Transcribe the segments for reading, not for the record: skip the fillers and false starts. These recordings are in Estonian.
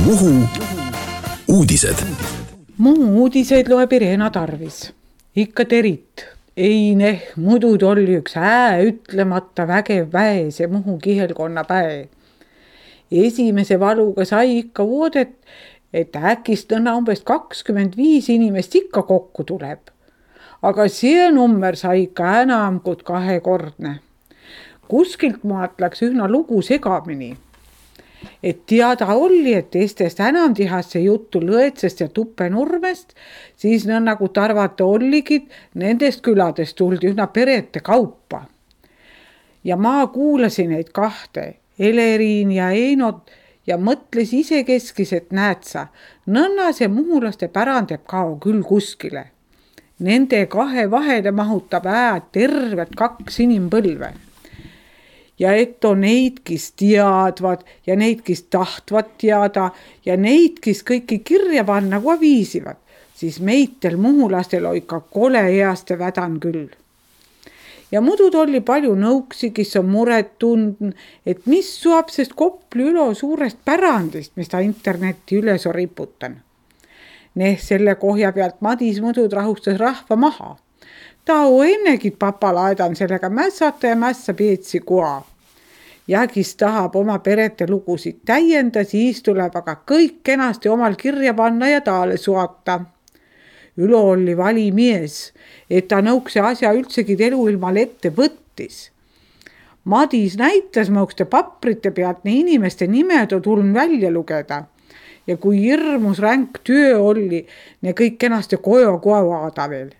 Muhu uudised. Muhu uudiseid loeb Irena Tarvis. Ikka terit. Ei muidu oli üks ütlemata vägev väes ja Muhu kihelkonna päe. Esimese valuga sai ikka voodet, et äkist umbes 25 inimest ikka kokku tuleb. Aga see number sai ikka enam kui 2-kordne. Kuskilt maalt läks ühna lugu segamini. Et teada oli, et teistest enam tihasse juttu Lõetsest ja Tupenurmest, siis nagu tarvata olligid, nendest küladest tuldi ühna perete kaupa. Ja ma kuulasin neid kahte, Eleriin ja Einot, ja mõtles isekeskis, et näed sa, nõnna see muhulaste pärand jääb kao küll kuskile. Nende kahe vahele mahutab tervet 2 inimpõlve. Ja et on neid, kes teadvad ja neid, kes tahtvad teada ja neid, kes kõiki kirja panna kui viisivad, siis meitel muhulastel on ikka kole heaste vädan küll. Ja mudud oli palju nõuksi, kes on muret tundnud, et mis suab sest Kopli ülo suurest pärandist, mis ta internetti üles on riputan. Selle kohja pealt Madis mudud rahustas rahva maha. Ta on ennegi papalaedan sellega mässata ja mässa peetsi koa. Ja kes tahab oma perete lugusid täienda, siis tuleb aga kõik kenasti omal kirja panna ja taale suata. Ülo oli vali mies, et ta nõukse asja üldsegi eluilmal ette võttis. Madis näitas mõukste paprite pealt nii inimeste nimed on tulnud välja lugeda. Ja kui hirmus ränk töö oli, ne kõik kenasti kojo vaada veel.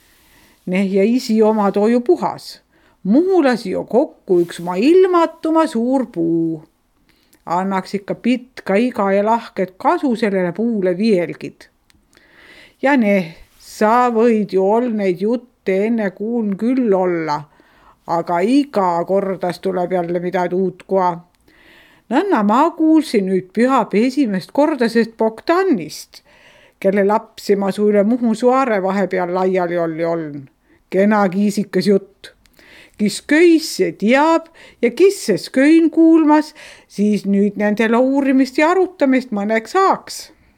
Ja isi oma toju puhas. Muhulasi jo kokku üks ma ilmatuma suur puu. Annaks ikka pitka iga ja lahket kasu sellele puule vielgid. Ja sa võid ju neid jutte enne kuuln küll olla, aga iga kordas tuleb jälle midagi uut koa. Nõnna ma kuulsin nüüd pühapäeva esimest korda sest Bogdanist, kelle lapsi ma üle Muhu Suare vahepeal laiali oli olnud. Kena kiisikas jutt. Kis köis see teab ja kis see köin kuulmas, siis nüüd nendele uurimist ja arutamist mõneks saaks.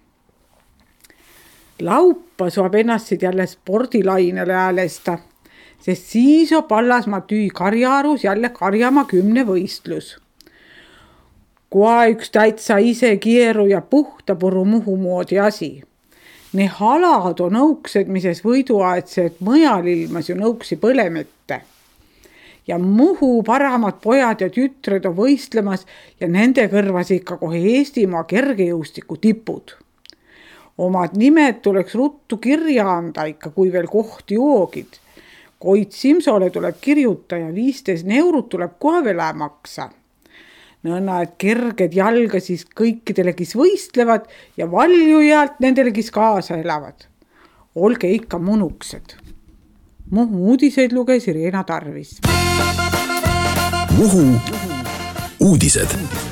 Laupa saab ennast jälle spordilainele häälesta, sest siis on Pallasmaa tüü karjaarus jälle karjama 10 võistlus. Koa üks täitsa ise kieru ja puhta puru Muhu moodi asi. Ne halad on nõuksed, mises võiduaedsed mõjal ilmas ju nõuksi põlemette. Ja Muhu paramad pojad ja tütred on võistlemas ja nende kõrvas ikka kohe Eestimaa kergejõustiku tipud. Omad nimed tuleks ruttu kirja anda ikka, kui veel kohti joogid. Koit Simsole tuleb kirjuta ja 15 eurot tuleb kohe veel maksa. Nõnna, et kerged jalga siis kõikidele, kes võistlevad ja valjujalt nendele, kes kaasa elavad. Olge ikka munuksed. Muhu uudiseid luges Irena Tarvis. Muhu uudised.